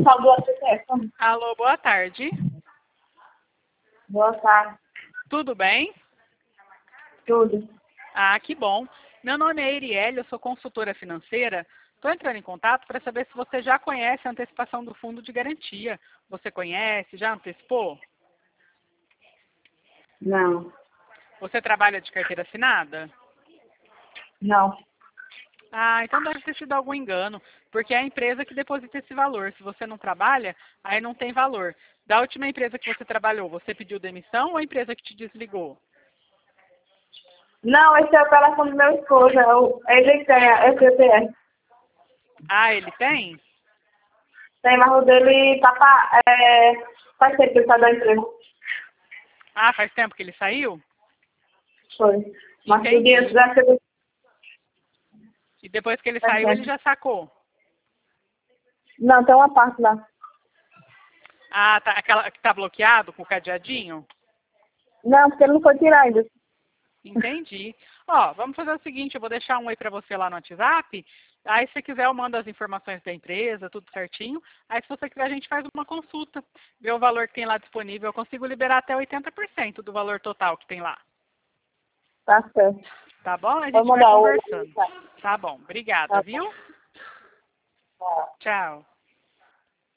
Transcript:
pessoal do ACTF. Alô, boa tarde. Boa tarde. Tudo bem? Tudo. Ah, que bom. Meu nome é Erielle, eu sou consultora financeira. Estou entrando em contato para saber se você já conhece a antecipação do fundo de garantia. Você conhece? Já antecipou? Não. Você trabalha de carteira assinada? Não. Ah, então deve ter sido algum engano, porque é a empresa que deposita esse valor. Se você não trabalha, aí não tem valor. Da última empresa que você trabalhou, você pediu demissão ou a empresa que te desligou? Não, esse é o telefone do meu esposo. Ele tem a SCTF. Ah, ele tem? Tem, mas o dele faz tempo que ele saiu da empresa. Ah, faz tempo que ele saiu? Foi. Mas o Entendi. dinheiro já chegou. E depois que ele saiu, ele já sacou? Não, tem uma parte lá. Ah, tá, aquela que tá bloqueado com o cadeadinho? Não, porque ele não foi tirar ainda. Entendi. Ó, vamos fazer o seguinte, eu vou deixar um oi para você lá no WhatsApp. Aí, se você quiser, eu mando as informações da empresa, tudo certinho. Aí, se você quiser, a gente faz uma consulta, vê o valor que tem lá disponível. Eu consigo liberar até 80% do valor total que tem lá. Tá certo. Tá bom? A Vou gente vai mandar o... conversando. Tá bom. Obrigada, Tá viu? bom. Tchau.